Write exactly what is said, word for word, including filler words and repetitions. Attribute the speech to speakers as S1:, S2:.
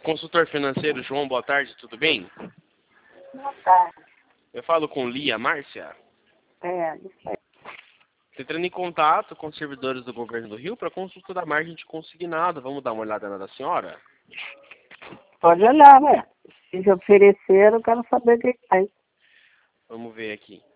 S1: Consultor financeiro João, boa tarde, tudo bem?
S2: Boa tarde.
S1: Eu falo com Lia Márcia.
S2: É, isso aí.
S1: Estou entrando em contato com os servidores do governo do Rio para consulta da margem de consignado. Vamos dar uma olhada na da senhora?
S2: Pode olhar, né? Se oferecer, eu quero saber o que tem.
S1: Vamos ver aqui.